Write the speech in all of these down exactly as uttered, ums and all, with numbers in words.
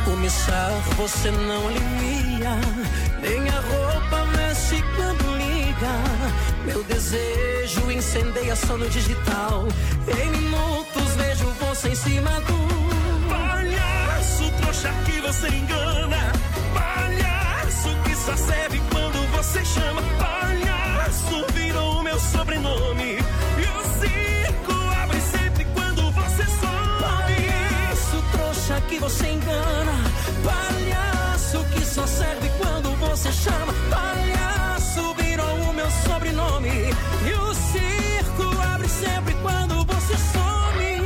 começar, você não alivia, nem a roupa mexe quando liga. Meu desejo incendeia só no digital. Em minutos vejo você em cima do palhaço, trouxa que você engana. Palhaço que só serve quando você chama. Palhaço virou o meu sobrenome. E o circo abre sempre quando você some. Palhaço, trouxa que você engana. Palhaço que só serve quando você chama. Palhaço virou o meu sobrenome. E o circo abre sempre quando você some.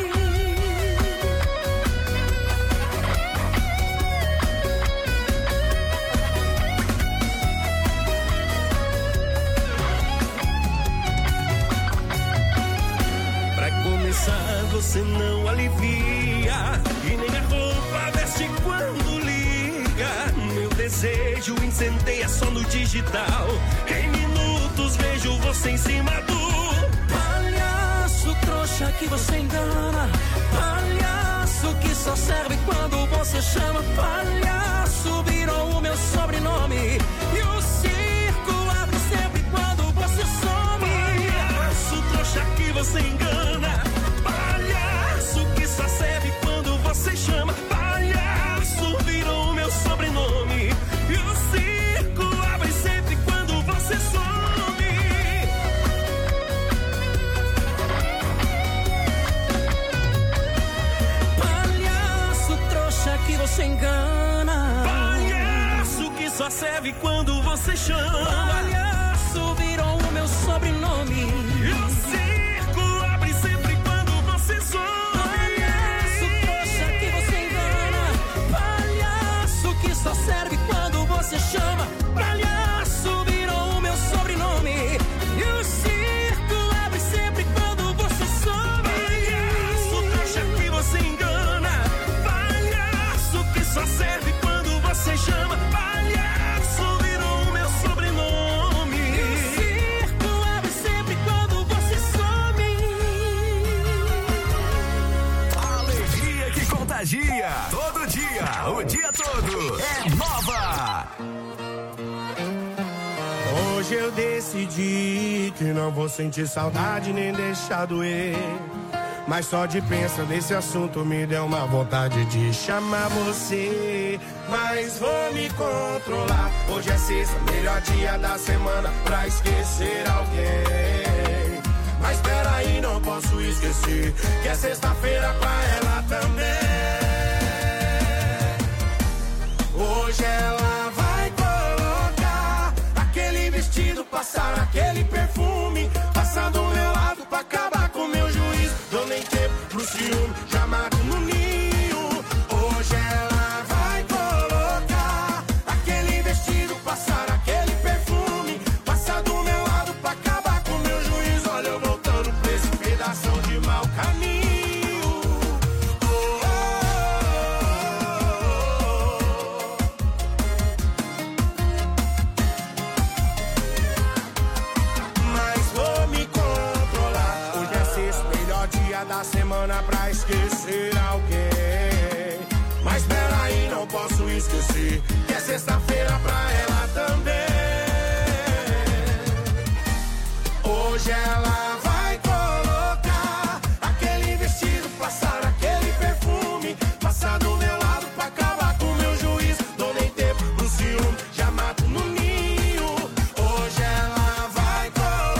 Pra começar, você não alivia, e nem a roupa veste quando liga. Meu desejo incendeia só no digital. Em minutos vejo você em cima do palhaço, trouxa que você engana. Palhaço que só serve quando você chama. Palhaço virou o meu sobrenome. E o circo abre sempre quando você some. Palhaço, trouxa que você engana. Palhaço que só serve quando você chama. Palhaço virou o meu sobrenome. E o circo abre sempre quando você some. Palhaço, trouxa que você engana. Palhaço que só serve quando você chama. Palhaço virou o meu sobrenome. E o circo abre sempre quando você some. Palhaço, trouxa que você engana. Palhaço que só serve quando você chama. Palhaço virou o meu sobrenome. E o circo abre sempre quando você some. Palhaço, trouxa que você engana. Palhaço que só serve quando você chama. Palhaço virou o meu sobrenome. E o circo abre sempre quando você some. Alegria que contagia. Todo dia, o dia todo. É Nova. Hoje eu decidi que não vou sentir saudade nem deixar doer. Mas só de pensar nesse assunto me deu uma vontade de chamar você. Mas vou me controlar. Hoje é sexta, melhor dia da semana pra esquecer alguém. Mas peraí, não posso esquecer que é sexta-feira pra ela também. Hoje ela vai colocar aquele vestido, passar aquele perfume, passar do meu lado pra acabar com meu juízo. Dou nem tempo pro ciúme, já mato no ninho. Hoje ela vai colocar aquele vestido, passar aquele perfume, passar do meu lado pra acabar com meu juízo. Olha eu voltando pra esse pedaço de mau caminho. Da semana pra esquecer alguém. Mas peraí, não posso esquecer que é sexta-feira pra ela também. Hoje ela vai colocar aquele vestido, passar aquele perfume, passar do meu lado pra acabar com meu juízo. Dou nem tempo pro ciúme, já mato no ninho. Hoje ela vai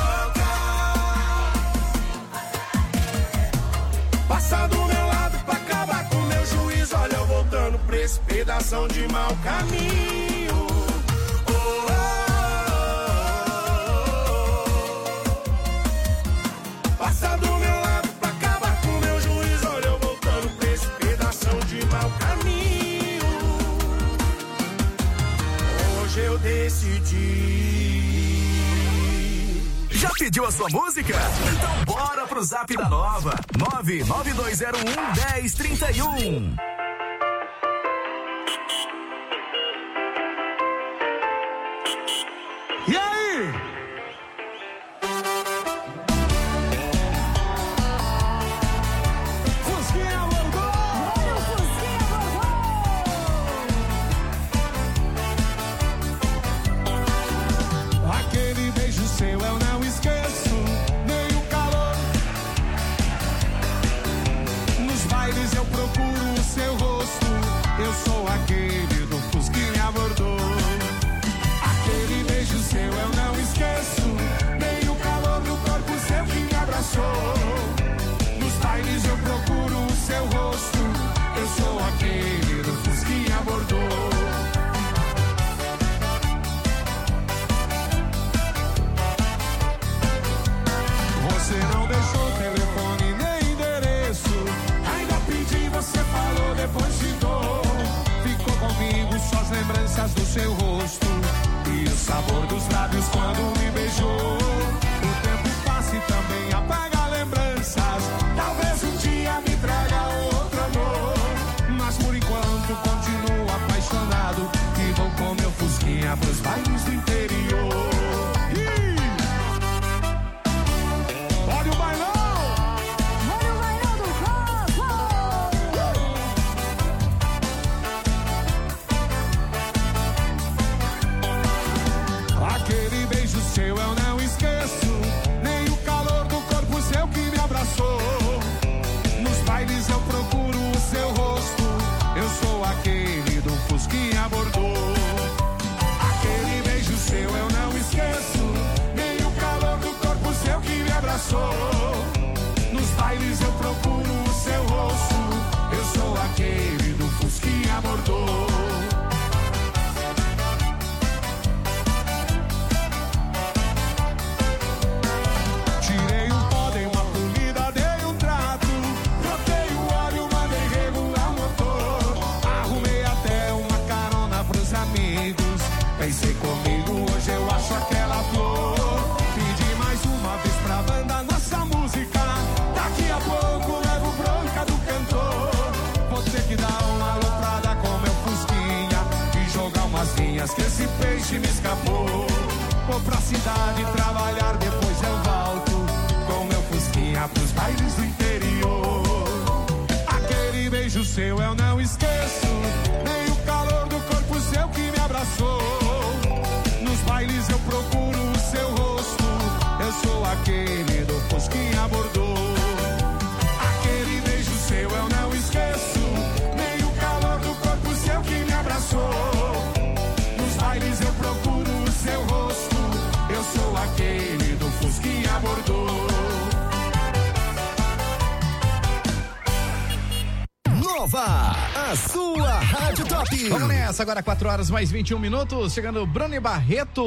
passar do meu lado pra acabar com meu juízo. Olha eu voltando pra esse pedação de mau caminho. Oh, oh, oh. Passar do meu lado pra acabar com meu juízo. Olha eu voltando pra esse pedação de mau caminho. Hoje eu decidi. Já pediu a sua música? Então bora pro Zap da Nova. nove nove dois zero um, um zero três um. E aí? Fusquinha voltou! Olha o Fusquinha voltou! marcas do seu rosto e o sabor dos lábios quando me beijou. O tempo passa e também apaga lembranças. Talvez um dia me traga outro amor, mas por enquanto continuo apaixonado e vou com meu fusquinha pros bailes do interior. Ih! Olha o bailão! Olha o bailão do Coco! Aquele beijo seu eu não esqueço, nem o calor do corpo seu que me abraçou. Nos bailes eu procuro o seu rosto, eu sou aquele do Fusquinha Bordeaux. Aquele beijo seu eu não esqueço, nem o calor do corpo seu que me abraçou. Nos bailes eu procuro o seu rosto, eu sou aquele do Fusquinha Bordeaux. Tirei um pó, dei uma polida, dei um trato, troquei o óleo, mandei regular o motor, arrumei até uma carona pros amigos. Pensei comigo, hoje eu acho aquela flor. Pedi mais uma vez pra banda nossa música, daqui a pouco levo bronca do cantor. Vou ter que dar uma aloprada com meu fusquinha e jogar umas linhas que esse peixe me escapou. Vou pra cidade trabalhar, depois eu volto com meu fusquinha pros bailes do interior. Aquele beijo seu eu não esqueço, nem o calor do corpo seu que me abraçou. Nos bailes eu procuro o seu rosto, eu sou aquele do Fusquinha Bordeaux. Aquele beijo seu eu não esqueço, nem o calor do corpo seu que me abraçou. Nos bailes eu procuro o seu rosto, eu sou aquele do Fusquinha Bordeaux. Nova, a sua Rádio Top. Vamos nessa, agora quatro horas mais vinte e um minutos, chegando Bruno e Barreto.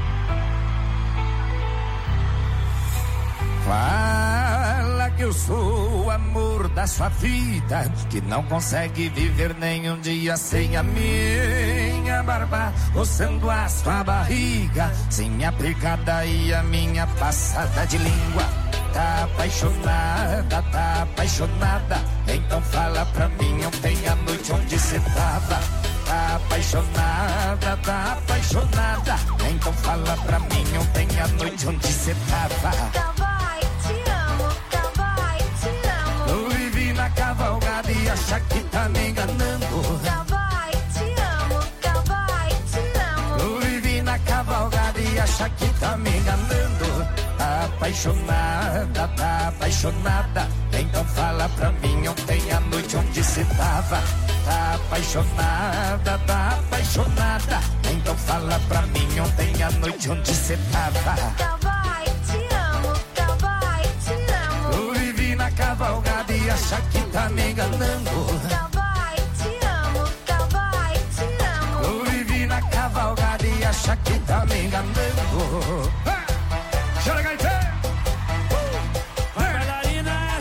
Fala que eu sou o amor da sua vida, que não consegue viver nem um dia sem a minha barba, roçando a sua barriga, sem minha pegada e a minha passada de língua. Tá apaixonada, tá apaixonada, então fala pra mim ontem à noite onde cê tava. Tá apaixonada, tá apaixonada, então fala pra mim ontem à noite onde cê tava. Cavai, te amo, cavai, te amo. Eu vivi na cavalgada e acha que tá me enganando. Cavai, te amo, cavai, te amo. Eu vivi na cavalgada e acha que tá me enganando. Tá apaixonada, tá apaixonada, então fala pra mim ontem à noite onde cê tava. Tá apaixonada, tá apaixonada, então fala pra mim ontem à noite onde cê tava. Cavai, te amo, cavai, te amo. Eu vivi na cavalgada e acha que tá me enganando. Cavai, te amo, cavai, te amo. Eu vivi na cavalgada e acha que tá me enganando. Chora, gaiteiro! Vai, bailarinas!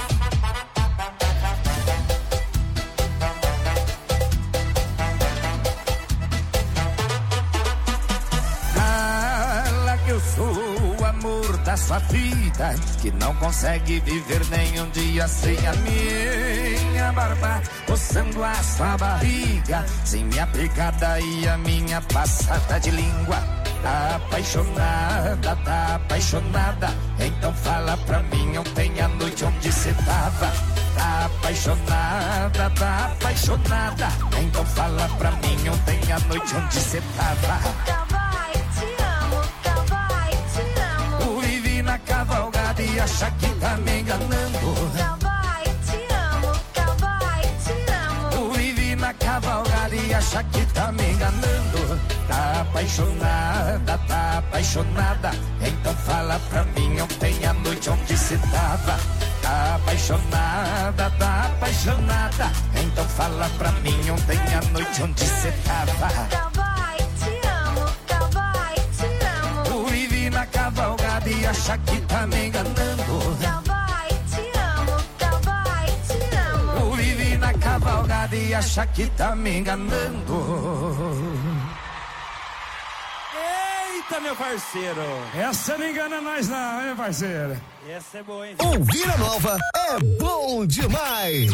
Fala que eu sou o amor da sua vida, que não consegue viver nem um dia sem a minha barba, roçando a sua barriga, sem minha pegada e a minha passada de língua. Tá apaixonada, tá apaixonada, então fala pra mim ontem à noite onde cê tava. Tá apaixonada, tá apaixonada, então fala pra mim ontem à noite onde cê tava. Cavai, te amo, cavai, te amo. Eu vivi na cavalgada e acha que tá me enganando. Cavai, te amo, cavai, te amo. Eu vivi na cavalgada e acha que tá me enganando. Tá apaixonada, tá apaixonada, então fala pra mim ontem à noite onde cê tava. Tá apaixonada, tá apaixonada, então fala pra mim ontem à noite onde cê tava. Cavai, te amo, cavai, te amo. Eu vivi na cavalgada e acha que tá me enganando. Cavai, te amo, cavai, te amo. Eu vivi na cavalgada e acha que tá me enganando. Eita, meu parceiro. Essa não engana nós não, hein, parceiro? Essa é boa, hein? Ouvir a nova é bom demais.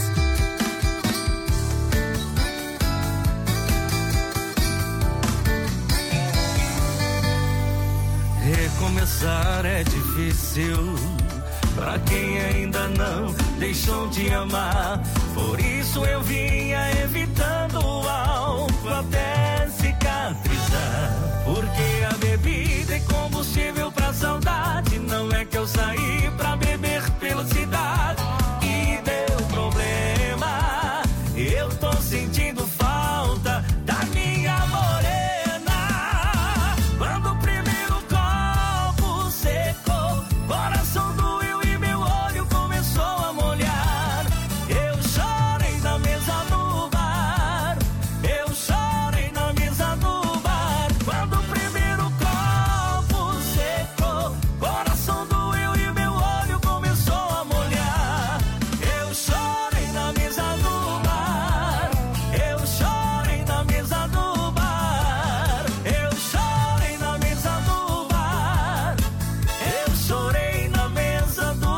Recomeçar é difícil pra quem ainda não deixou de amar. Por isso eu vinha evitando o álcool até cicatrizar. Porque a bebida é combustível pra saudade. Não é que eu saí pra beber pela cidade e deu problema. Eu tô sentindo falta da minha morena. Quando o primeiro copo secou, coração doeu e meu olho começou a molhar. Eu chorei na mesa do bar. Eu chorei na mesa do bar. Quando o primeiro copo secou, coração doeu e meu olho começou a molhar. Eu chorei na mesa do bar. Eu chorei na mesa do bar. Eu chorei na mesa do bar. Eu chorei na mesa do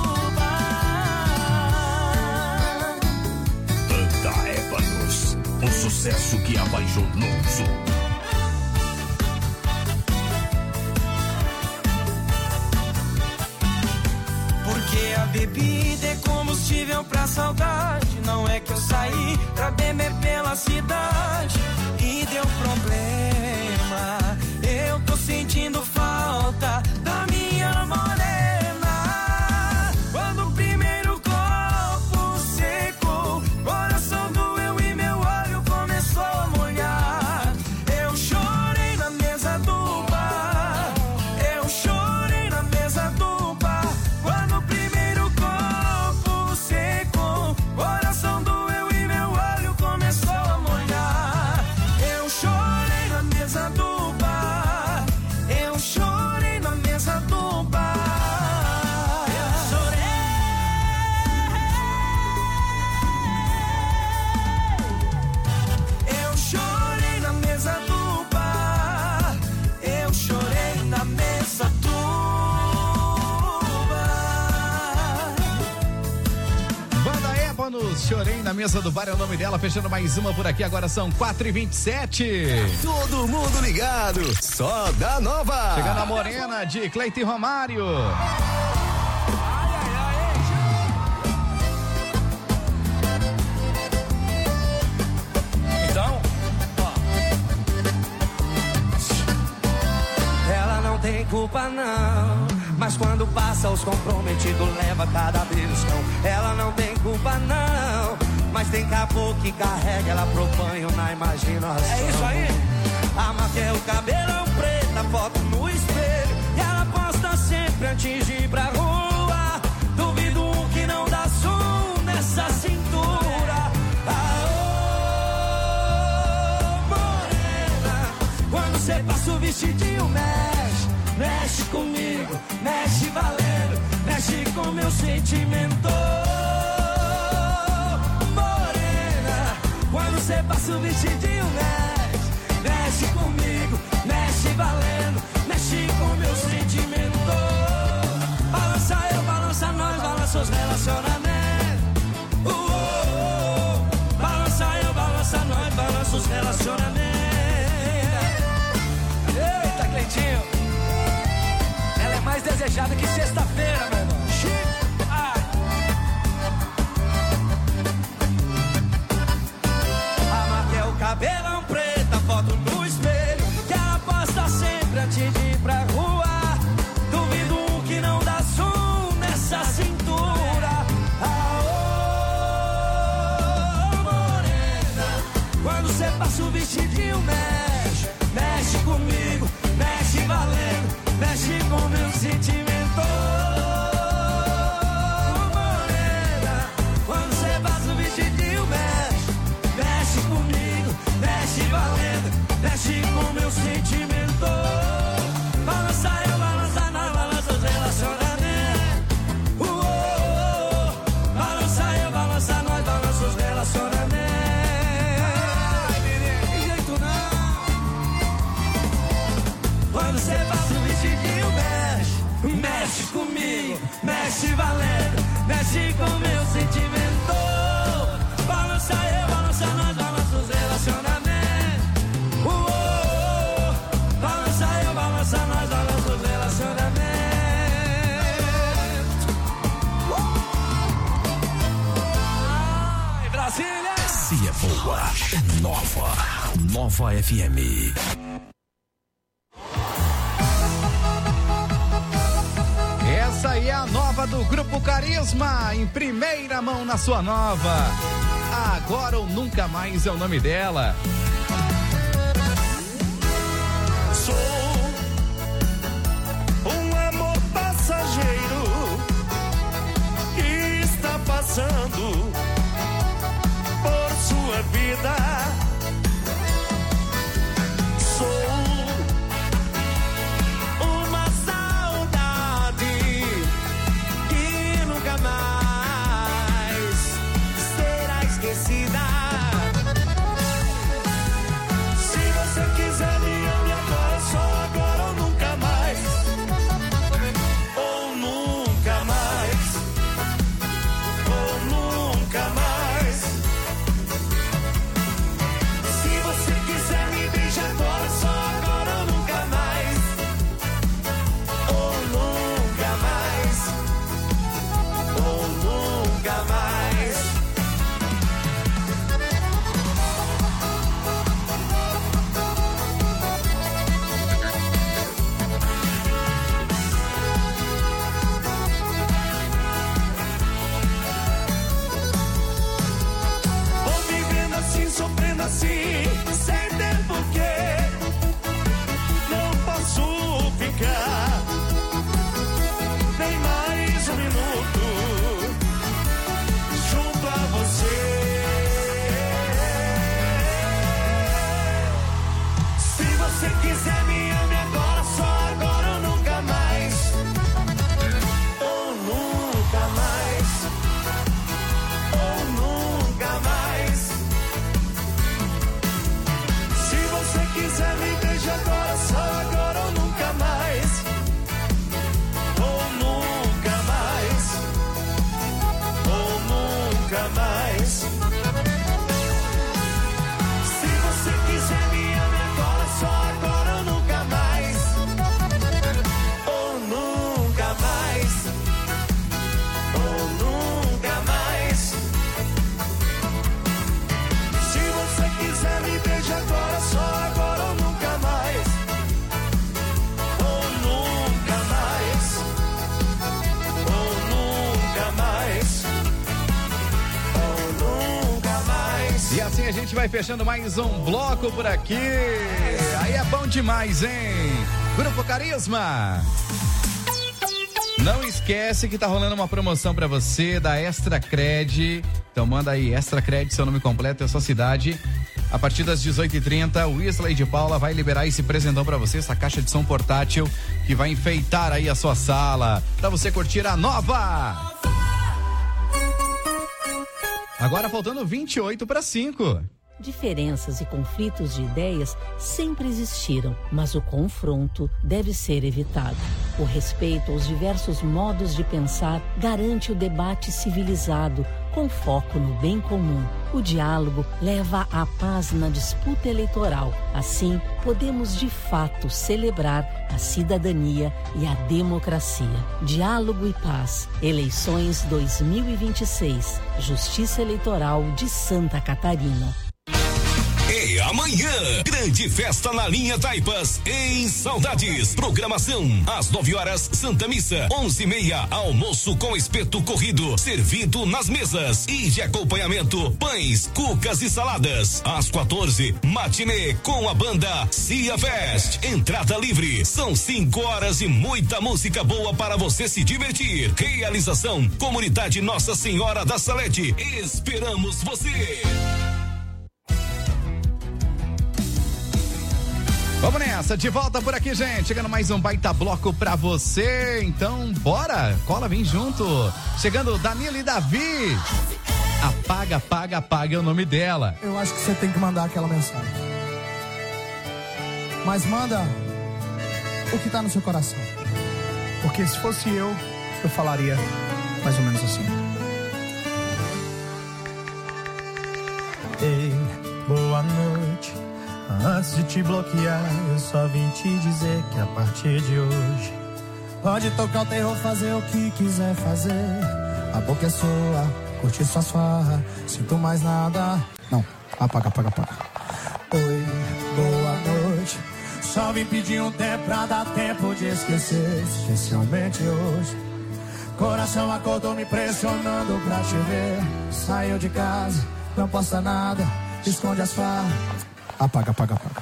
bar. Banda Ébanos, um sucesso que apaixonou-se. Porque a bebida é combustível pra saudade. Não é que eu saí pra beber pela cidade e deu problema. Eu tô sentindo falta da minha morena. Quando o primeiro copo secou, coração doeu e meu olho começou a molhar. Eu chorei na mesa do bar. Eu chorei na mesa do bar. Quando o primeiro copo secou, coração doeu e meu olho começou a molhar. Eu chorei na mesa do bar. Eu chorei na mesa do bar. Eu chorei. Eu chorei na mesa do bar. Eu chorei na mesa do bar. Banda Ébanos, chorei na mesa do bar, é o nome dela, fechando mais uma por aqui, agora são quatro e vinte e sete. Todo mundo ligado, só da nova. Chegando a Morena de Cleiton e Romário. Então, Ela não tem culpa não, mas quando passa os comprometidos leva cada beliscão. Ela não tem culpa não, mas tem caboclo que carrega ela pro banho na imaginação. é isso aí. A Maquel, cabelão preto, a foto no espelho, e ela posta sempre antes de ir pra rua. Duvido um que não dá zoom nessa cintura. Aô, morena, quando cê passa o vestidinho, mexe, mexe comigo, mexe valendo, mexe com meu sentimento. Morena, quando cê passa o vestidinho, mexe, mexe comigo, mexe valendo, mexe com meu sentimento. Balança eu, balança nós, balança os relacionamentos. Uh, uh, uh. Balança eu, balança nós, balança os relacionamentos. Eita, Cleitinho, ela é mais desejada que sexta-feira, meu irmão. Ai. A Maquel, cabelão preto, a foto no espelho, que ela posta sempre antes de ir pra rua. Duvido um que não dá zoom nessa cintura. Aô, morena, quando cê passa o vestidinho, mexe, mexe comigo, mexe valendo, mexe com meu sentimento. Morena, quando cê passa o vestidinho, mexe, mexe comigo, mexe valendo, mexe com meu sentimento. Balança eu, balança nós, balança os relacionamentos. Uh, uh, uh. Balança eu, balança nós, balança os relacionamentos. Ai, menino, que jeito não. é nova. Nova F M. Essa aí é a nova do Grupo Carisma, em primeira mão na sua nova. Agora ou Nunca Mais é o nome dela. Sou um amor passageiro que está passando por sua vida. Sou uma saudade que nunca mais será esquecida. Se você quiser me ame agora, só agora ou nunca mais. Ou nunca mais. Ou nunca mais. Se você quiser me beijar agora, só agora ou nunca mais. Ou nunca mais. Ou nunca mais. Vou vivendo assim, sofrendo assim, sem ter porquê. Não posso ficar nem mais um minuto junto a você. Se você quiser me ame agora, só agora ou nunca mais. Ou nunca mais. Ou nunca mais. Se você quiser me beijar agora, só agora ou nunca mais. Ou nunca mais. Ou nunca mais. Se você quiser me ame agora, só agora ou nunca mais. Ou nunca mais. Ou nunca mais. Se você quiser me beijar agora, só agora ou nunca mais. Ou nunca mais. Ou nunca mais. Ou nunca mais. E assim a gente vai fechando mais um bloco por aqui. Aí é bom demais, hein? Grupo Carisma. Não esquece que tá rolando uma promoção pra você da Extra Cred. Então manda aí, Extra Cred, seu nome completo e a sua cidade. A partir das dezoito e trinta, o Wesley de Paula vai liberar esse presentão pra você, essa caixa de som portátil que vai enfeitar aí a sua sala, pra você curtir a nova. Agora faltando vinte e oito para cinco. Diferenças e conflitos de ideias sempre existiram, mas o confronto deve ser evitado. O respeito aos diversos modos de pensar garante o debate civilizado, com foco no bem comum. O diálogo leva à paz na disputa eleitoral. Assim, podemos de fato celebrar a cidadania e a democracia. Diálogo e paz. Eleições dois mil e vinte e seis. Justiça Eleitoral de Santa Catarina. E amanhã, grande festa na linha Taipas, em Saudades. Programação, às nove horas, Santa Missa, onze e meia, almoço com espeto corrido, servido nas mesas. E de acompanhamento, pães, cucas e saladas. Às quatorze, matinê com a banda Cia Fest. Entrada livre, são cinco horas e muita música boa para você se divertir. Realização, Comunidade Nossa Senhora da Salete. Esperamos você. Vamos nessa, de volta por aqui, gente. Chegando mais um baita bloco pra você. Então, bora, cola, vem junto. Chegando Danilo e Davi. Apaga, apaga, apaga é o nome dela. Eu acho que você tem que mandar aquela mensagem. Mas manda o que tá no seu coração. Porque se fosse eu, eu falaria mais ou menos assim. Ei, boa noite. Antes de te bloquear, eu só vim te dizer que a partir de hoje pode tocar o terror, fazer o que quiser fazer. A boca é sua, curte suas farras, sinto mais nada. Não, Apaga, apaga, apaga. Oi, boa noite. Só vim pedir um tempo pra dar tempo de esquecer, especialmente hoje. Coração acordou me pressionando pra te ver. Saiu de casa, não posta nada, esconde as farras. Apaga, apaga, apaga.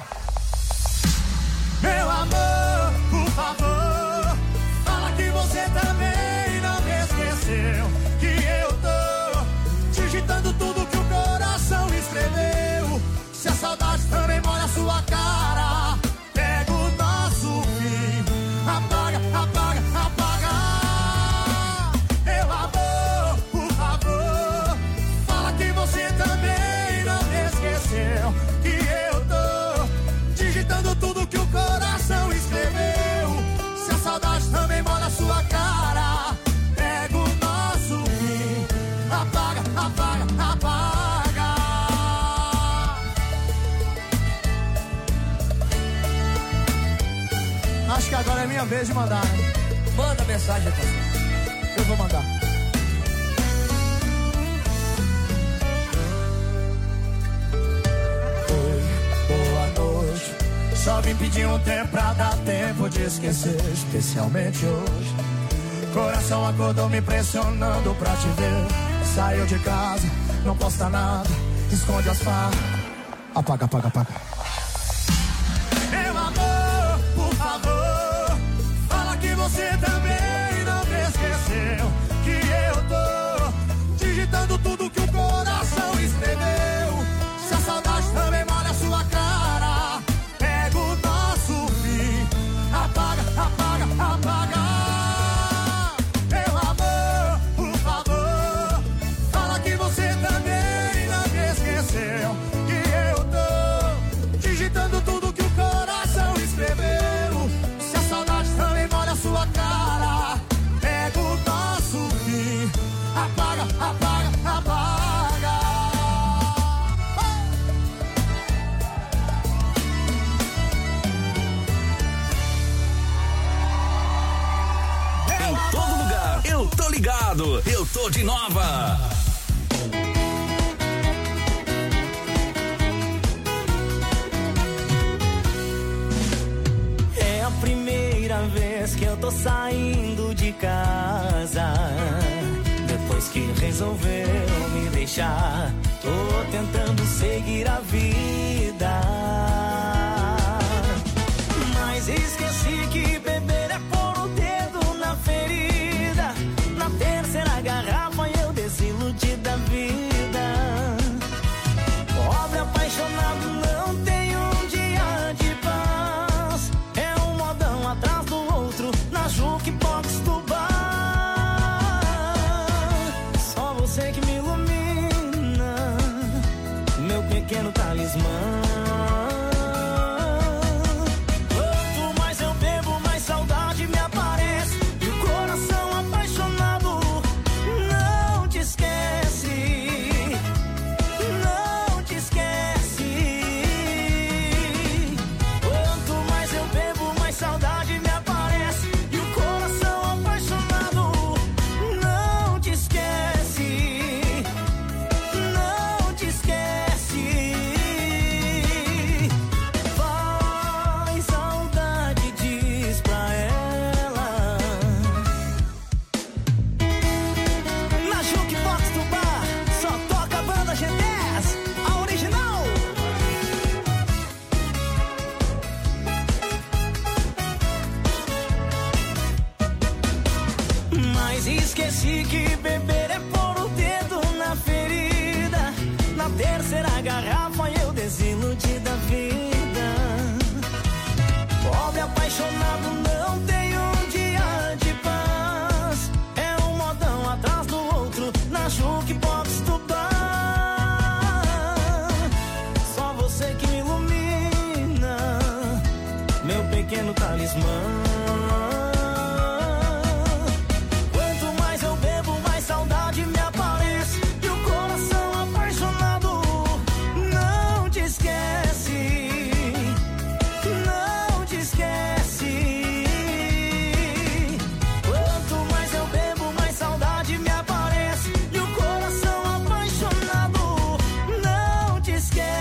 Meu amor, por favor, fala que você também não me esqueceu. Que eu tô digitando tudo que o coração escreveu. Se a saudade também molha a sua cara, pega o nosso fim. Apaga, apaga, apaga. Meu amor, por favor, fala que você também não me esqueceu. Que eu tô digitando tudo que o coração escreveu. Se a saudade também molha a sua cara, pega o nosso fim. Apaga, apaga, apaga. Acho que agora é minha vez de mandar, né? Manda mensagem, pessoal. Eu vou mandar. Oi, boa noite. Só vim pedir um tempo pra dar tempo de esquecer, especialmente hoje. Coração acordou me pressionando pra te ver. Saiu de casa, não posta nada, esconde as farras. Apaga, apaga, apaga. Meu amor, por favor, fala que você também não me esqueceu. Que eu tô digitando tudo que o coração escreveu. Se a saudade também molha a sua cara, pega o nosso fim. Apaga, apaga, apaga. Meu amor, por favor, fala que você também não me esqueceu. Que eu tô digitando tudo que o coração escreveu. Se a saudade também molha a sua cara, pega o nosso fim. Apaga, apaga, apaga. Em todo lugar, eu tô ligado, eu tô de nova. É a primeira vez que eu tô saindo de casa. Depois que resolveu me deixar, tô tentando seguir a vida. Mas esqueci que beber é pôr o dedo na ferida. Na terceira garrafa eu desiludi da vida. Pobre apaixonado não tem um dia de paz. É um modão atrás do outro na jukebox do bar. Só você que me ilumina, meu pequeno talismã. Quanto mais eu bebo, mais saudade me aparece. E o coração apaixonado não te esquece. Não te esquece. Quanto mais eu bebo, mais saudade me aparece. E o coração apaixonado não te esquece. Não te esquece. Vai, saudade, diz pra ela. Na jukebox do bar só toca a banda G dez, a original. Mas esqueci que beber é pôr o dedo na ferida. Na terceira garrafa eu desiludi da vida. Pobre apaixonado não tem um dia de paz. É um modão atrás do outro na jukebox do bar. Só você que me ilumina, meu pequeno talismã. Quanto mais eu bebo, mais saudade me aparece. E o coração apaixonado não te esquece. Não te esquece. Quanto mais eu bebo, mais saudade me aparece. E o coração apaixonado não te esquece.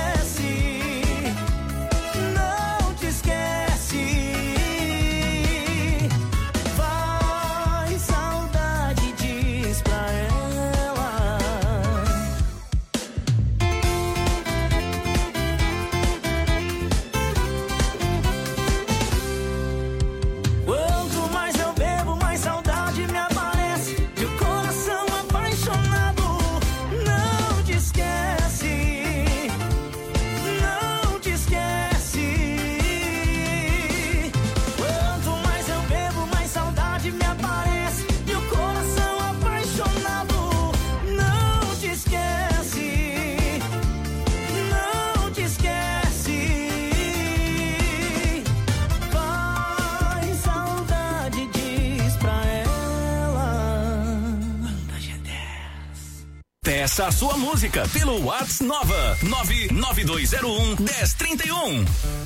Peça a sua música pelo WhatsApp Nova nove nove dois zero um um zero três um.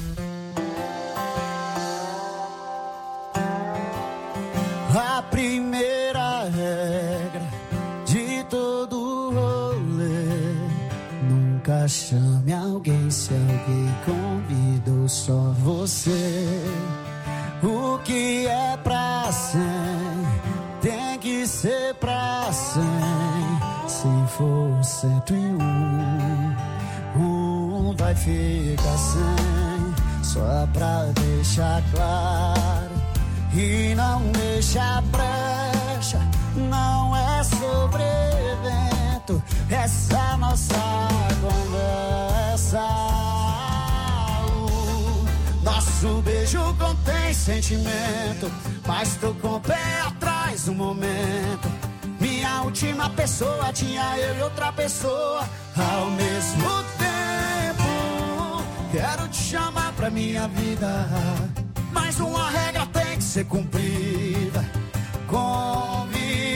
A primeira regra de todo rolê: nunca chame alguém se alguém convidou só você. O que é pra cem tem que ser pra cem. Se for cento e um, um vai ficar cem. Só pra deixar claro e não deixa brecha, não é sobre evento, essa nossa conversa. O nosso beijo contém sentimento, mas tô com o pé atrás no momento. Minha última pessoa tinha eu e outra pessoa ao mesmo tempo. Quero te chamar pra minha vida, mas uma regra tem que ser cumprida. Convidado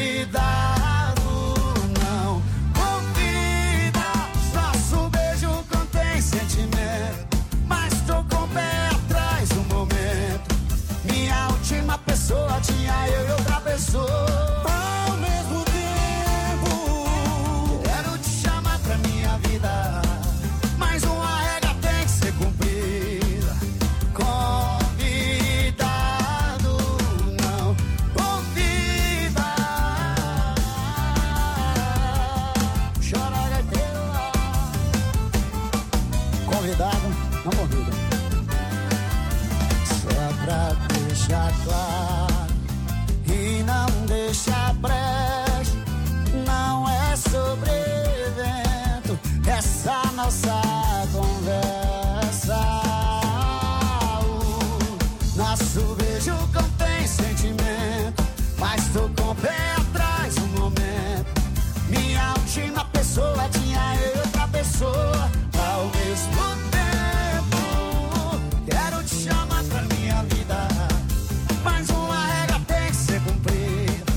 não convida. Nosso beijo contém sentimento, mas tô com o pé atrás no momento. Minha última pessoa tinha eu e outra pessoa ao mesmo tempo. Quero te chamar pra minha vida, mas uma regra tem que ser cumprida. Convidado não convida. Chora gaiteiro. Convidado não convida. Só pra deixar claro e não deixar brecha, não é sobre evento, essa nossa conversa. O nosso beijo contém sentimento, mas tô com o pé atrás no momento. Minha última pessoa tinha eu e outra pessoa ao mesmo tempo. Quero te chamar pra minha vida, mas uma regra tem que ser cumprida.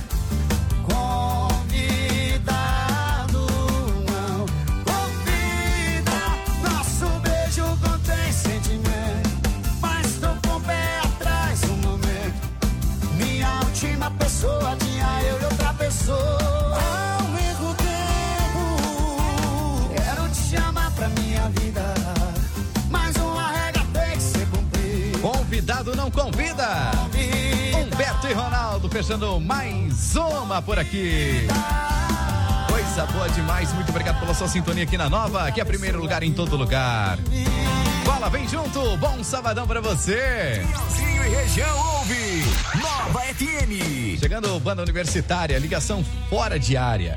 Convidado não convida. Nosso beijo contém sentimento, mas tô com o pé atrás no momento. Minha última pessoa tinha eu e outra pessoa ao mesmo tempo. Quero te chamar pra minha vida, mas uma regra tem que ser cumprida. Convidado não convida. Humberto e Ronaldo fechando mais uma por aqui. Coisa boa demais, muito obrigado pela sua sintonia aqui na Nova, que é primeiro lugar em todo lugar. Bola, vem junto, bom sabadão pra você. Pinhalzinho e região ouve Nova F M. Chegando Banda Universitária, ligação fora de área.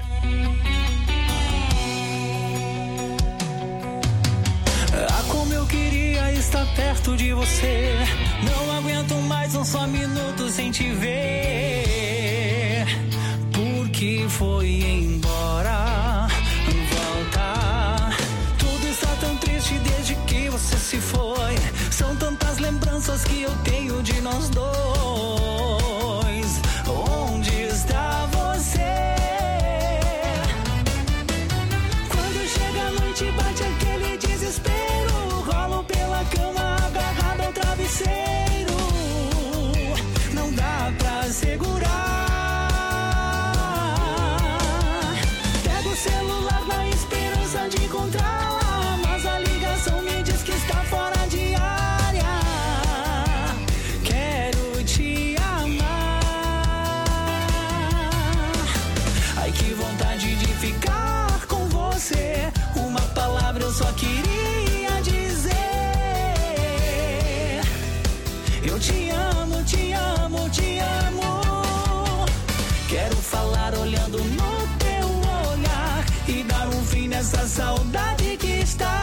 Ah, como eu queria estar perto de você. Não aguento mais um só minuto sem te ver. Porque foi embora, volta. Tudo está tão triste desde que você se foi. São tantas lembranças que eu tenho de nós dois. Onde está você? Quando chega a noite bate aquele desespero. Rolo pela cama agarrado ao travesseiro. Não dá pra segurar. Pego o celular na esperança de encontrá-la, mas a ligação me diz que está fora de área. Quero te amar. Ai, que vontade de ficar com você. Uma palavra eu só queria dizer. Eu te amo, te amo, te amo. Quero falar olhando no teu olhar e dar um fim nessa saudade que está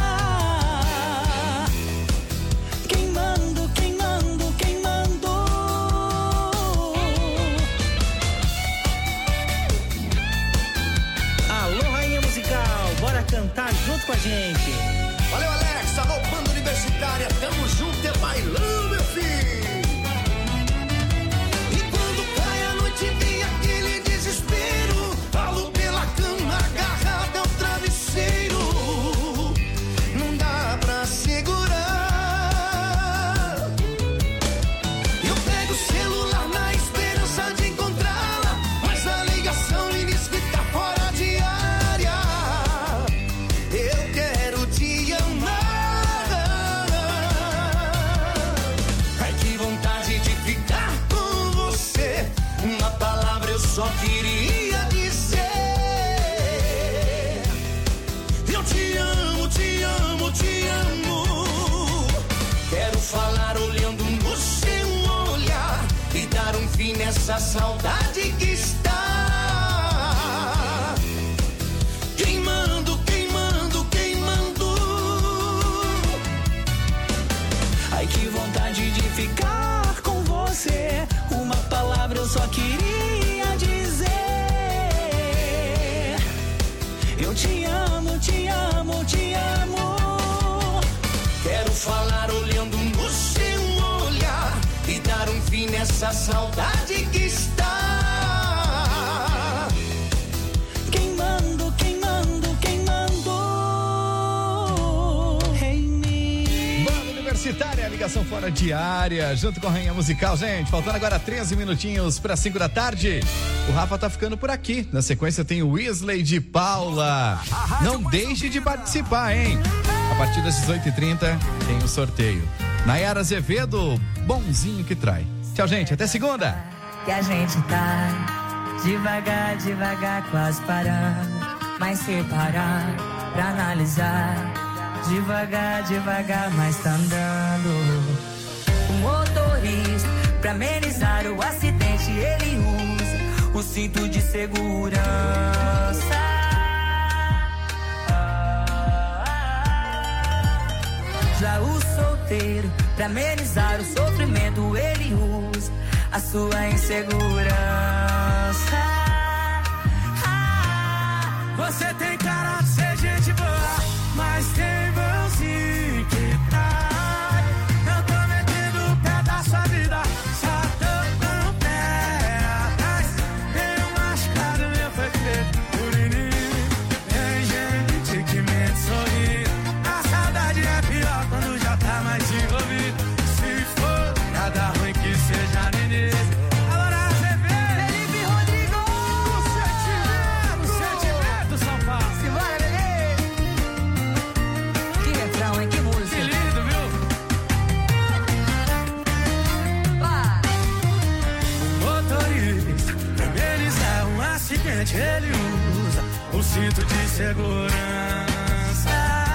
queimando, queimando, queimando. Alô, rainha musical, bora cantar junto com a gente. Valeu, Alex, alô, Banda Universitária, tamo junto, é bailão, meu filho. E quando cai a noite vem aquele desespero. Falo pela cama agarrado nessa saudade que está queimando, queimando, queimando. Ai, que vontade de ficar com você. Uma palavra eu só queria dizer. Eu te amo, te amo, te amo. Quero falar olhando no seu olhar e dar um fim nessa saudade que está queimando, queimando, queimando em mim. Banda Universitária, ligação fora de área, junto com a Rainha Musical, gente. Faltando agora treze minutinhos para cinco da tarde. O Rafa tá ficando por aqui. Na sequência tem o Wesley de Paula. Não deixe de participar, hein? A partir das dezoito e trinta tem o sorteio. Nayara Azevedo, bonzinho que trai. Tchau, gente. Até segunda. Que a gente tá devagar, devagar, quase parando. Mas se parar pra analisar, devagar, devagar, mas tá andando. O motorista, pra amenizar o acidente, ele usa o cinto de segurança. Já o solteiro, pra amenizar o sofrimento, ele usa a sua insegurança. Você tem cara de ser gente boa, mas tem vãozinho que trai. Eu tô metendo o pé da sua vida, só tô com o pé atrás. Tem um machucado meu foi feito por inimigo. Tem gente que mente sorrindo. A saudade é pior quando já tá mais envolvido. Se for pra dar ruim que seja no início. Agora você vê Felipe Rodrigo, o sentimento, o sentimento, São Paulo. Simbora, bebê. Que refrão, hein? Que música. Que lindo, viu? Vai. Motorista, pra amenizar um acidente, ele usa o cinto de segurança.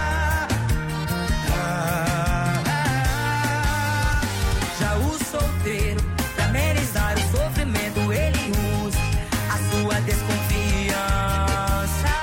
Já o solteiro, pra amenizar o sofrimento, ele usa a sua desconfiança.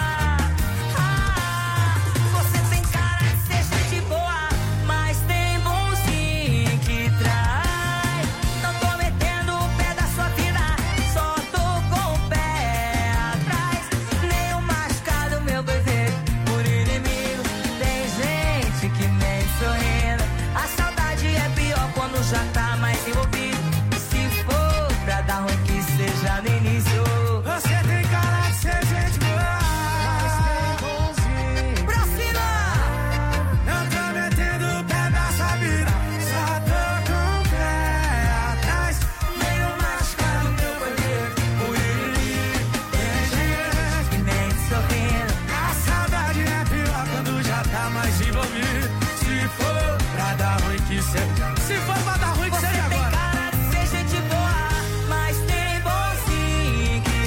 Você tem cara de ser gente boa, mas tem bonzinho que trai. Não tô metendo o pé da sua vida, só tô com o pé atrás. Nem o machucado, meu bebê, por inimigo. Tem gente que mente sorrindo. A saudade é pior quando já tá mais envolvido. Se for pra dar ruim que seja no início. Você tem cara de ser gente boa, mas tem bonzinho. Pra cima! Não tô metendo o pé da sua vida, só tô com o pé atrás. Meio machucado, meu banheiro, por inimigo. Tem gente Que mente sorrindo. a saudade é pior quando já tá mais envolvido. Se for pra dar ruim que seja. Se for pra dar ruim que Você seja tem agora. cara de ser gente boa, mas tem bonzinho que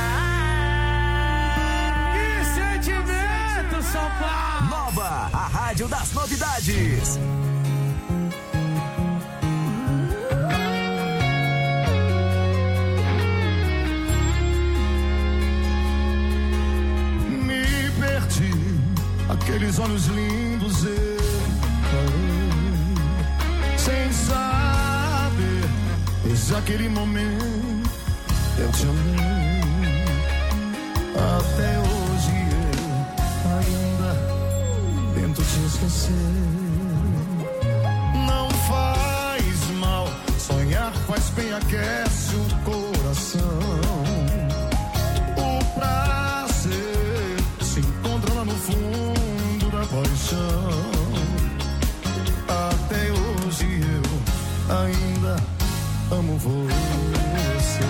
trai. Que sentimento, São Paulo. Nova, a rádio das novidades. Me perdi, aqueles olhos lindos eu parei, sem saber, desde aquele momento eu te amei. Até hoje eu ainda tento te esquecer. Não faz mal, sonhar faz bem, aquece o coração. O prazer se encontra lá no fundo da paixão. Até hoje eu ainda amo você.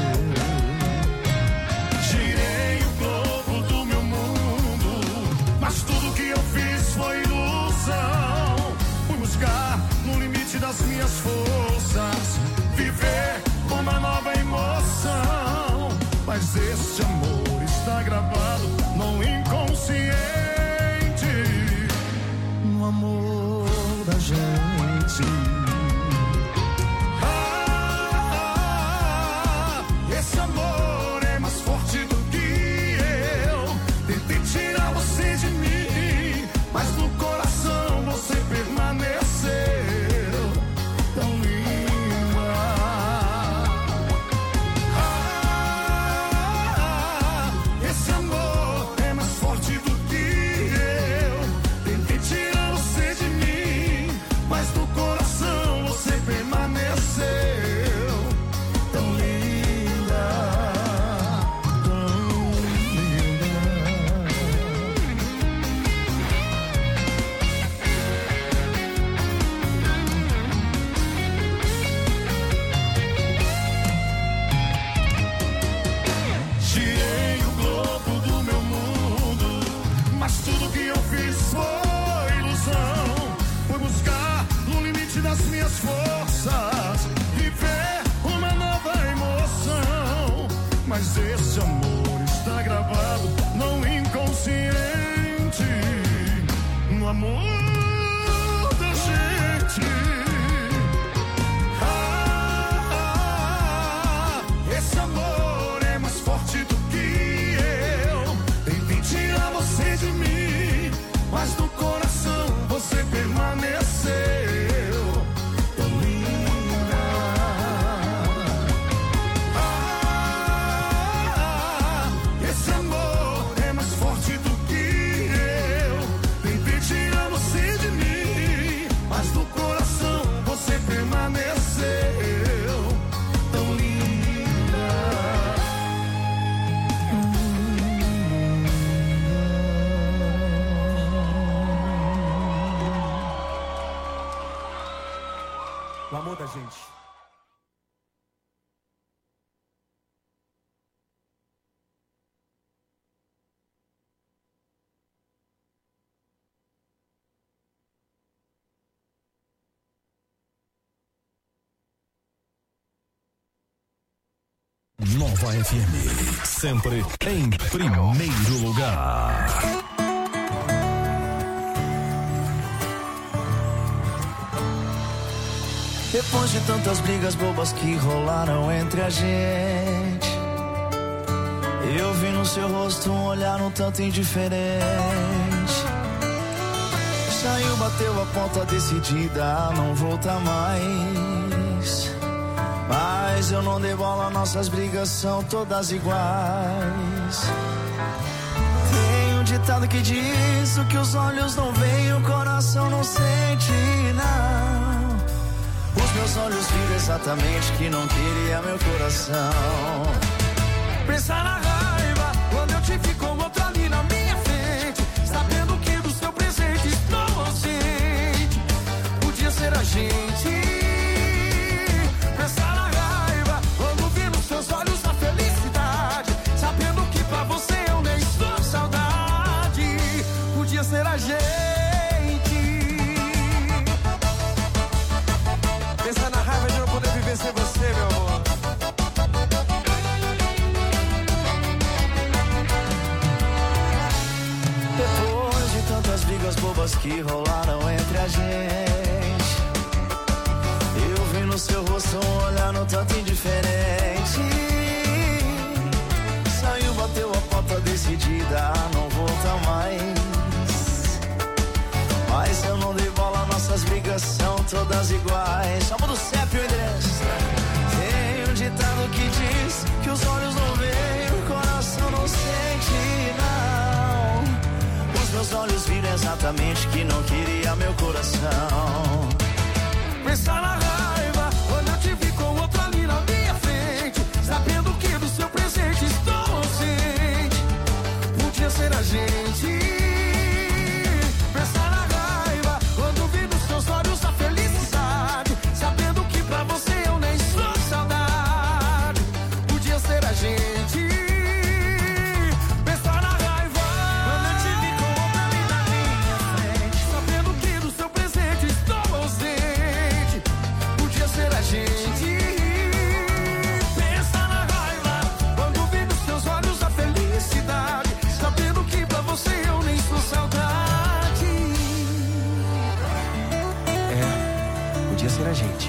Girei o globo do meu mundo, mas tudo que eu fiz foi ilusão. Fui buscar no limite das minhas forças, viver uma nova emoção. Mas este amor está gravado no inconsciente, no amor da gente. Ah, o amor da gente. Nova F M, sempre em primeiro lugar. Depois de tantas brigas bobas que rolaram entre a gente, eu vi no seu rosto um olhar um tanto indiferente. Saiu, bateu a ponta decidida a não voltar mais. Mas eu não dei bola, nossas brigas são todas iguais. Tem um ditado que diz: o que os olhos não veem, o coração não sente, não. Os meus olhos viram exatamente que não queria meu coração. Pensar na raiva quando eu te vi com outra ali na minha frente, sabendo que do seu presente estou ausente. Podia ser a gente. Pensar na raiva quando vi nos seus olhos a felicidade, sabendo que pra você eu nem sou saudade. Podia ser a gente. Pensar na raiva de não poder viver sem você, meu amor. Depois de tantas brigas bobas que rolaram entre a gente, eu vi no seu rosto um olhar no tanto indiferente. Saiu, bateu a porta decidida a não voltar mais. Mas eu não dei bola, nossas brigas são todas iguais. Só muda o C E P e o endereço. Tem um ditado que diz que os olhos não veem, o coração não sente, não. Os meus olhos viram exatamente que não queria meu coração. Pensar na raiva quando eu te vi com outro ali na minha frente, sabendo que do seu presente estou ausente. Podia ser a gente. Pensar na raiva quando vi nos seus olhos a felicidade, sabendo que pra você eu nem sou saudade. Podia ser a gente. Pensar na raiva quando eu te vi com outra ali na minha frente, sabendo que do seu presente estou ausente. Podia ser a gente. Pensa na raiva quando vi nos seus olhos a felicidade, sabendo que pra você eu nem sou saudade. É, podia ser a gente.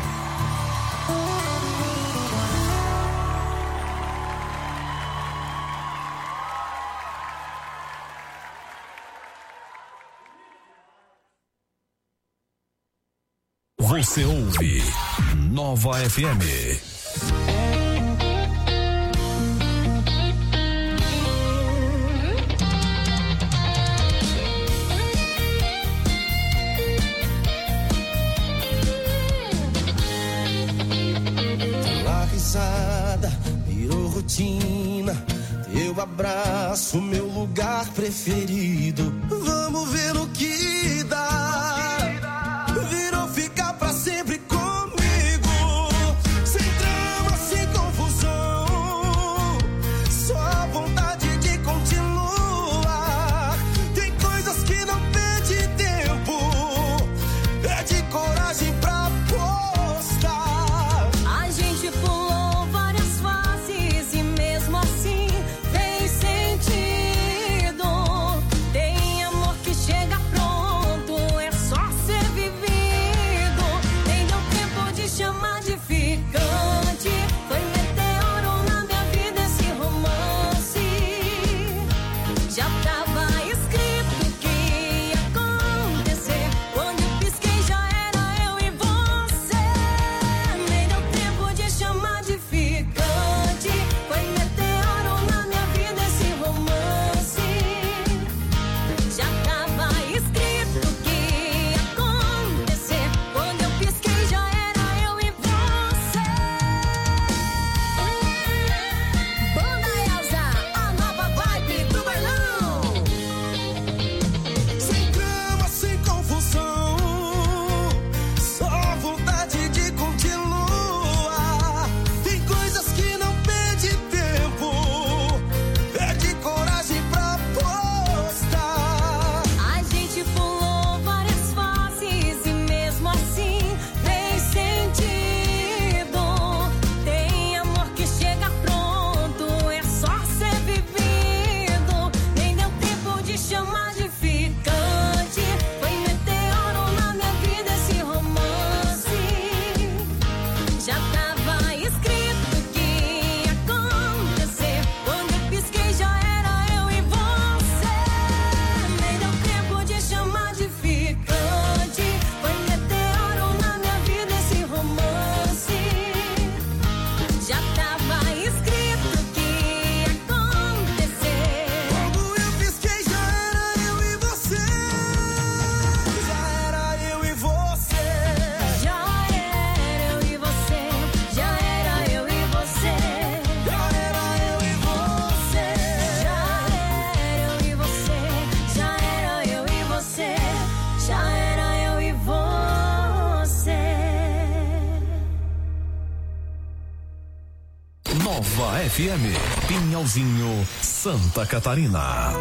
Você ouve Nova F M. Tua risada virou rotina, teu abraço, meu lugar preferido. Vamos ver no que dá. Virou ficar pra sempre comigo, sem drama, sem confusão, só vontade de continuar. Tem coisas que não perde tempo, pede coragem pra postar. A gente pulou várias fases e mesmo assim fez sentido. Tem amor que chega Nova F M, Pinhalzinho, Santa Catarina.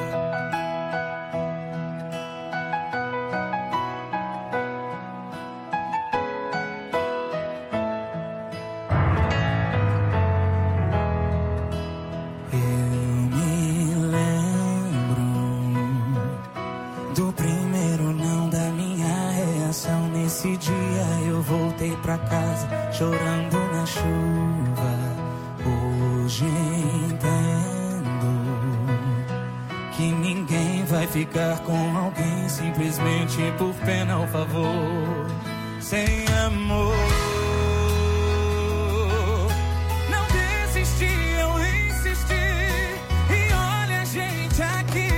Nesse dia eu voltei pra casa chorando na chuva. Hoje entendo que ninguém vai ficar com alguém simplesmente por pena ou favor. Sem amor, não desisti, eu insisti. E olha a gente aqui.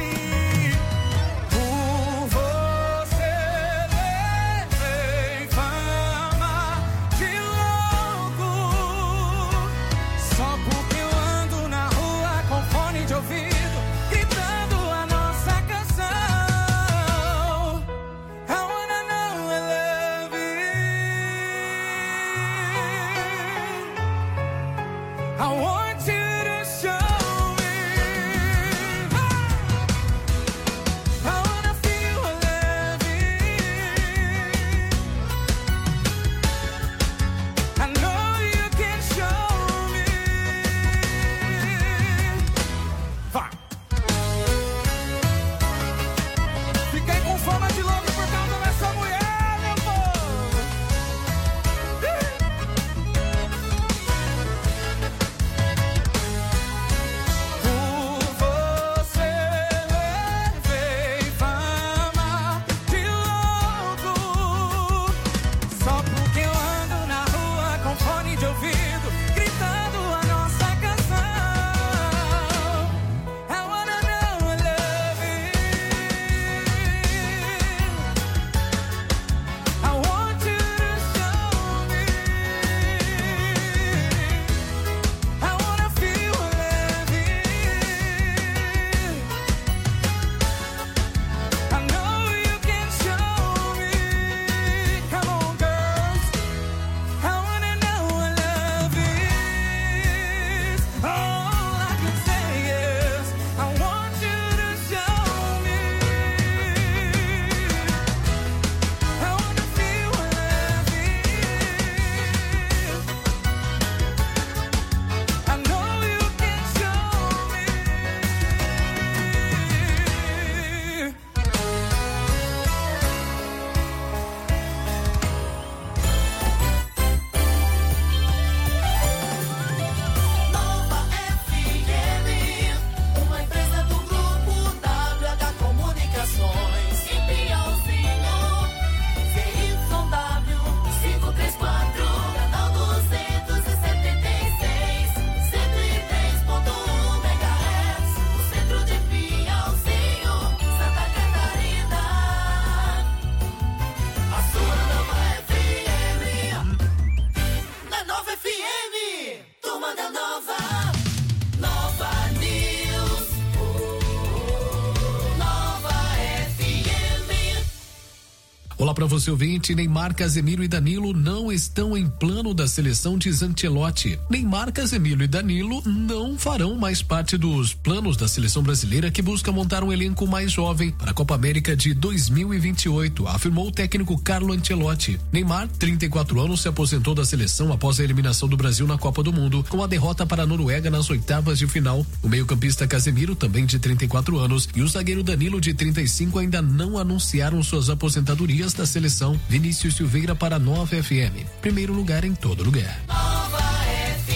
Olá para você ouvinte, Neymar, Casemiro e Danilo não estão em plano da seleção de Ancelotti. Neymar, Casemiro e Danilo não farão mais parte dos planos da seleção brasileira que busca montar um elenco mais jovem para a Copa América de dois mil e vinte e oito, afirmou o técnico Carlo Ancelotti. Neymar, trinta e quatro anos, se aposentou da seleção após a eliminação do Brasil na Copa do Mundo, com a derrota para a Noruega nas oitavas de final. O meio-campista Casemiro, também de trinta e quatro anos, e o zagueiro Danilo, de trinta e cinco, ainda não anunciaram suas aposentadorias da seleção. Vinícius Silveira para Nova F M. Primeiro lugar em todo lugar. Nova F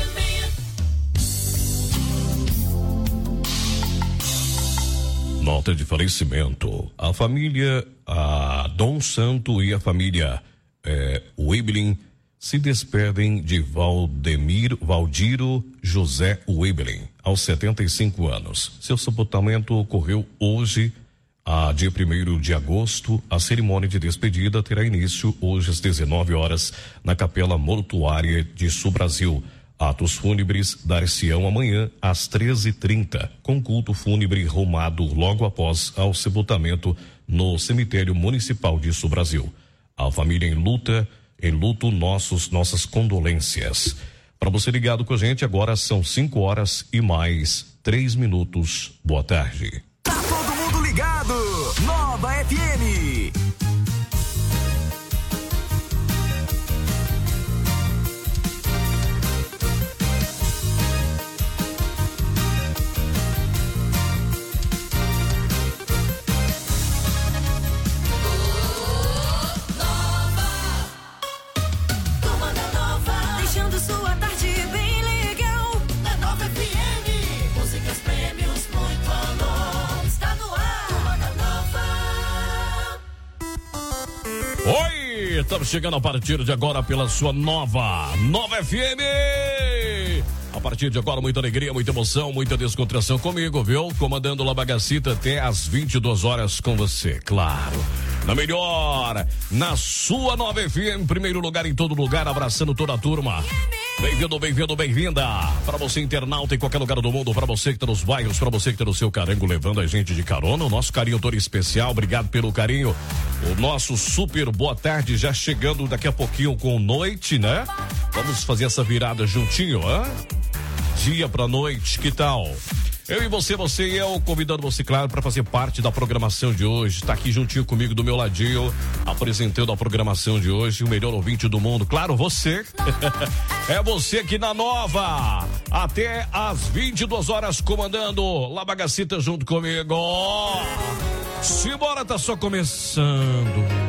M. Nota de falecimento. A família a Dom Santo e a família é, Weibelin se despedem de Valdemir Valdiro José Weibelin, aos setenta e cinco anos. Seu sepultamento ocorreu hoje, a dia primeiro de agosto. A cerimônia de despedida terá início hoje às dezenove horas na Capela Mortuária de Sul Brasil. Atos fúnebres dar-se-ão amanhã às treze e trinta, com culto fúnebre rumado logo após ao sepultamento no cemitério municipal de Sul Brasil. A família em luta, em luto, nossos, nossas condolências. Para você ligado com a gente, agora são cinco horas e mais três minutos. Boa tarde. Tá todo mundo ligado? Nova F M. Oi, estamos chegando a partir de agora pela sua nova, nova F M. A partir de agora, muita alegria, muita emoção, muita descontração comigo, viu? Comandando La Bagacita até às vinte e duas horas com você, claro. Na melhor, na sua nova F M, em primeiro lugar, em todo lugar, abraçando toda a turma. Bem-vindo, bem-vindo, bem-vinda. Para você, internauta, em qualquer lugar do mundo, para você que tá nos bairros, para você que tá no seu carango, levando a gente de carona, o nosso carinho todo especial, obrigado pelo carinho. O nosso super boa tarde já chegando daqui a pouquinho com noite, né? Vamos fazer essa virada juntinho, hã? Dia pra noite, que tal? Eu e você, você e eu, convidando você, claro, para fazer parte da programação de hoje. Tá aqui juntinho comigo do meu ladinho, apresentando a programação de hoje, o melhor ouvinte do mundo. Claro, você. É você aqui na Nova. Até às vinte e duas horas, comandando La Bagacita junto comigo. Simbora, tá só começando.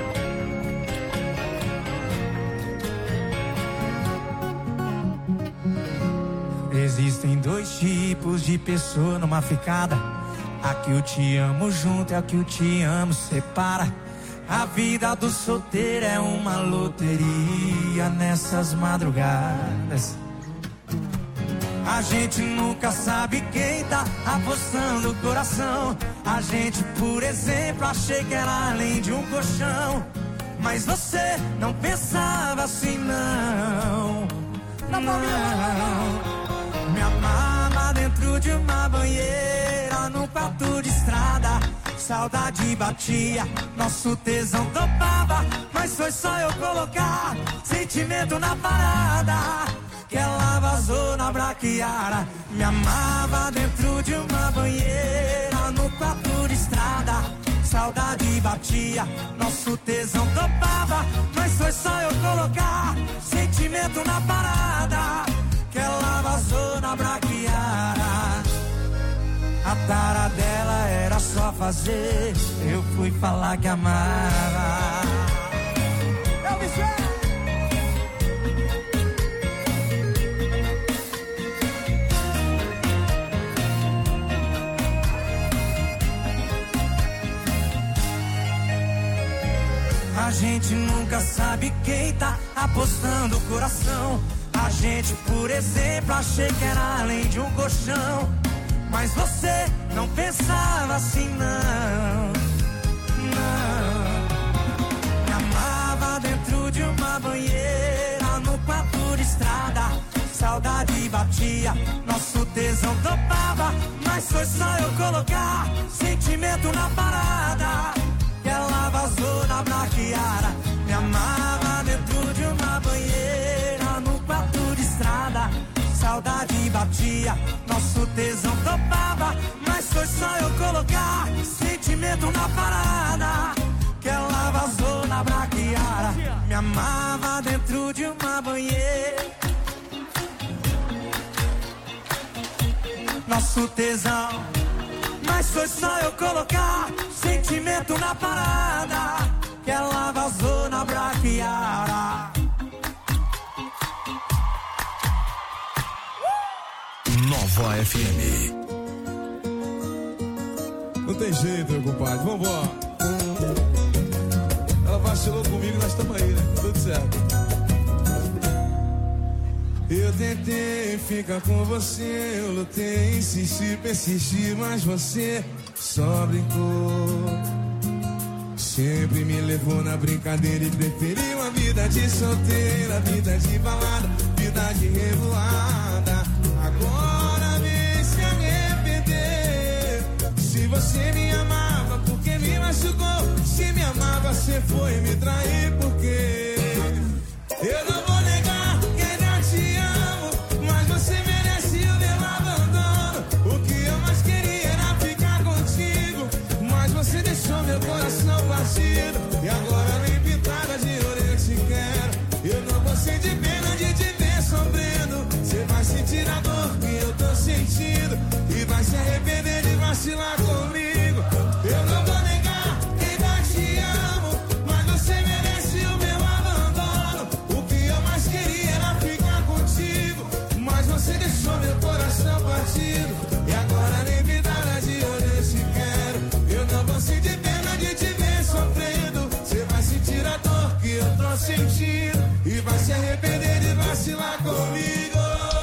Existem dois tipos de pessoa numa ficada. A que eu te amo junto e a que eu te amo separa. A vida do solteiro é uma loteria nessas madrugadas. A gente nunca sabe quem tá apostando o coração. A gente, por exemplo, achei que era além de um colchão. Mas você não pensava assim, não. Não. Me amava dentro de uma banheira, num quarto de estrada. Saudade batia, nosso tesão topava. Mas foi só eu colocar sentimento na parada, que ela vazou na braquiara. Me amava dentro de uma banheira, no quarto de estrada. Saudade batia, nosso tesão topava. Mas foi só eu colocar sentimento na parada, que ela vazou na braquiara. A tara dela era só fazer, eu fui falar que amava. Eu me sei. A gente nunca sabe quem tá apostando o coração. A gente, por exemplo, achei que era além de um colchão. Mas você não pensava assim, não. Não. Me amava dentro de uma banheira, no quarto de estrada. Saudade batia, nosso tesão topava. Mas foi só eu colocar sentimento na parada, que ela vazou na braquiara. Me amava dentro de uma banheira, no quarto de estrada. Saudade batia, nosso tesão topava. Mas foi só eu colocar sentimento na parada, que ela vazou na braquiara. Me amava dentro de uma banheira, nosso tesão. Mas foi só eu colocar sentimento na parada, que ela vazou na braquiara. Nova F M. Não tem jeito, meu compadre. Vambora. Ela vacilou comigo, nós estamos aí, né? Tudo certo. Eu tentei ficar com você, eu lutei, insisti, persisti, mas você só brincou. Sempre me levou na brincadeira e preferiu a vida de solteira, vida de balada, vida de revoada. Agora vem se arrepender. Se você me amava, por que me machucou? Se me amava, você foi me trair, por quê? Eu não vou negar que ainda te amo. sente pena de te ver sofrendo. Você vai sentir a dor que eu tô sentindo e vai se arrepender de vacilar comigo. Eu não vou negar que ainda te amo, mas você merece o meu abandono. O que eu mais queria era ficar contigo, mas você deixou meu coração partido. E agora nem me dá de olho eu te quero. Eu não vou sentir pena de te ver sofrendo. Você vai sentir a dor que eu tô sentindo e vai se arrepender de vacilar comigo.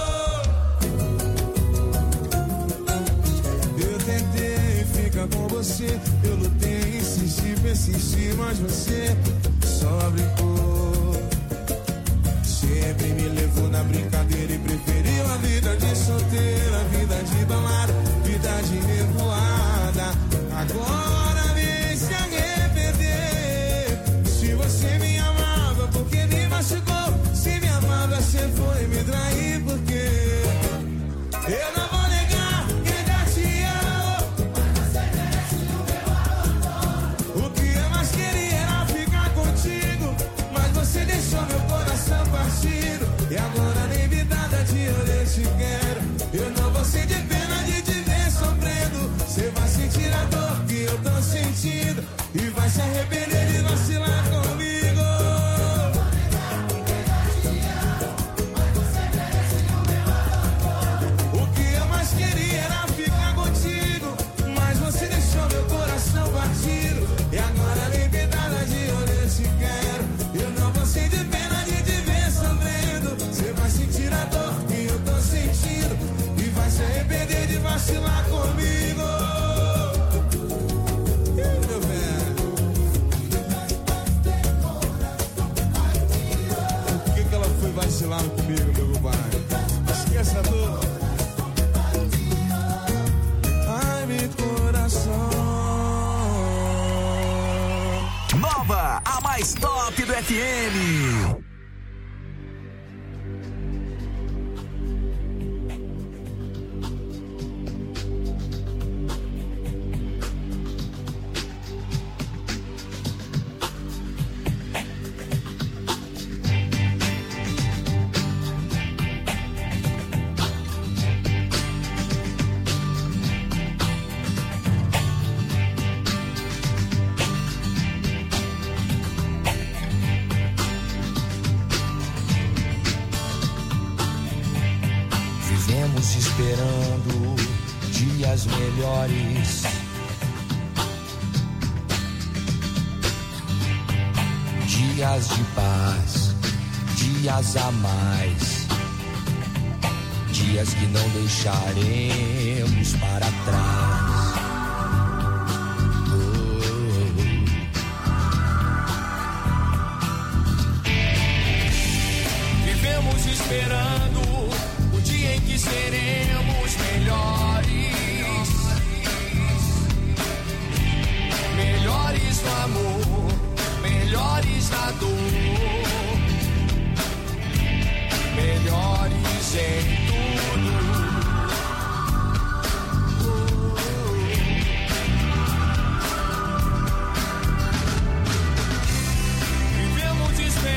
Eu tentei ficar com você, eu lutei, insisti, persisti, mas você só brincou. Sempre me levou na brincadeira e preferiu a vida de solteiro, a vida de balada, vida de revoada. Agora vem se arrepender. Se você me amava, porque me machucou. Se me amava, você foi me trair, porque eu não vou negar que ainda te amo, mas você merece o meu abandono. O que eu mais queria era ficar contigo, mas você deixou meu coração partido. E agora nem me dá de olho eu te quero. Eu não vou sentir pena de te ver sofrendo. Você vai sentir a dor que eu tô sentindo e vai se arrepender de vacilar comigo. O que eu mais queria era ficar contigo, mas você deixou meu coração partido. E agora nem me dá de olho eu te quero. Eu não vou sentir pena de te ver sofrendo. Você vai sentir a dor que eu tô sentindo e vai se arrepender de vacilar comigo. Ih, meu velho. Por que que ela foi vacilar comigo, meu compadre? Esqueça a dor. Ai, meu coração. Nova, a mais top do F M. Vivemos esperando dias melhores. Dias de paz, dias a mais. Dias que não deixaremos para trás.